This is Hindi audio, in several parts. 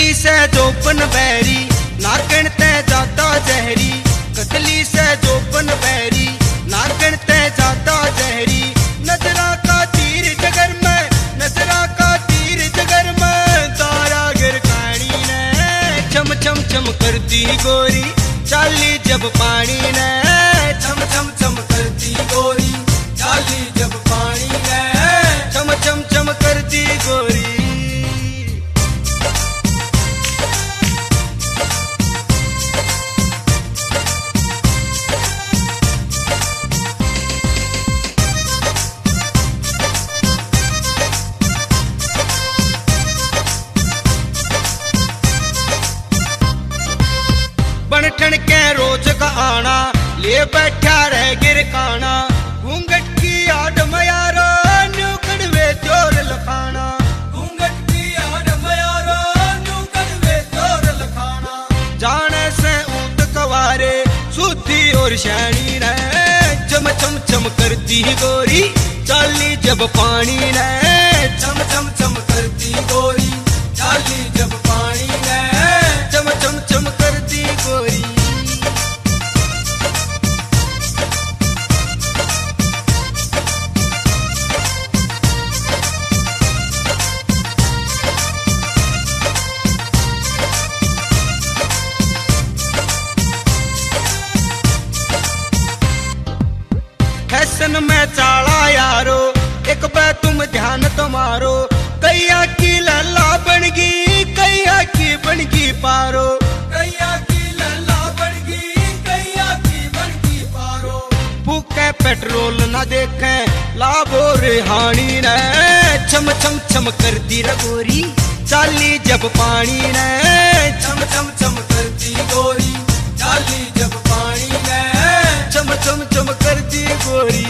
कतली से जोपन बैरी नागण ते जाता जहरी, कतली से जोपन बैरी नागण ते जाता जहरी। नजरा का तीर जगर में, नजरा का तीर जगर में, तारा गिर कानी ने चम चम चम करती गोरी, चाली जब पानी ने चम चम चम करती गोरी, चाली जब पानी ने चम चम चम करती गोरी। बनठन के रोज का आना ले बैठा रह गिर काना, घूंघट की आड़ मयारो न्यू कड़वे चोर लखाना, घूंघट की आड़ मयारो न्यू कड़वे चोर लखाना। जाने से ऊट कवारे सूती और शैनी ने चम चम चम करती गोरी, चाली जब पानी ने चम चम चम करती गोरी, चाली जब पानी ने चम चम चम करती गोरी। फैशन में चाला यारो एक बार तुम ध्यान तुम्हारो, कैया की लल्ला बनगी, कैया की बनगी पारो, कैया की लल्ला बनगी, कैया की बनगी पारो। भूखे पेट्रोल न देखे लाभो रिहानी ने चम चम चम करती रगोरी, चाली जब पानी ने चम चम चम करती गोरी, चाली जब पानी ने चम चम चम करती गोरी।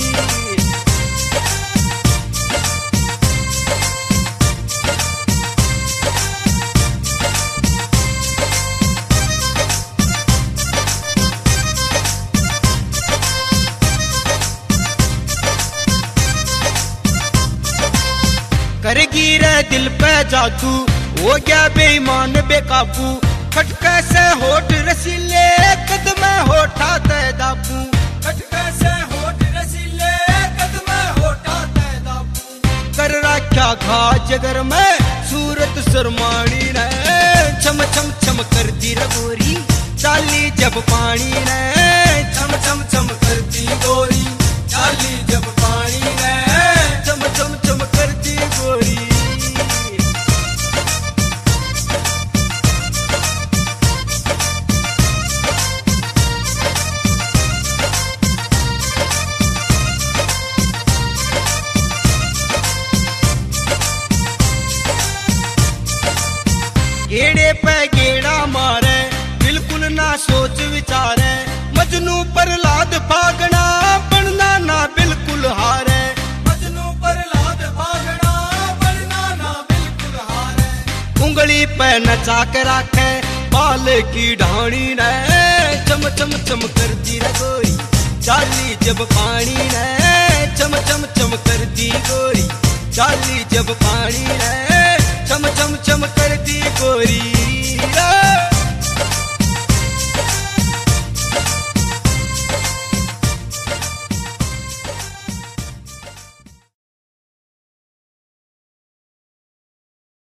करेगी रे दिल पे जादू हो गया बेईमान बेकाबू, खटके से होठ रसीले कदम होठा ते दाबू, खटके से होठ रसीले कदम होठा ते दाबू। कर रखा घा जगर में सूरत शर्मानी ने चम चम चम करती रगोरी, चाली जब पानी ने चम चम चम करती गोरी, चाली जब पानी ने चम चम चम करती गोरी। गेड़े पे गेड़ा मारे बिल्कुल ना सोच विचारे, मजनू पर लाद भागना बनना ना बिल्कुल हारे, मजनू पर लाद भागना बनना ना बिल्कुल हारे। उंगली पे नचा के रखे बाल की ढाणी ने चम चम चम करती रगोरी, चाली जब पानी ने चम चम चम करती गोरी, चाली जब पानी ने चम चम चम करती गोरी।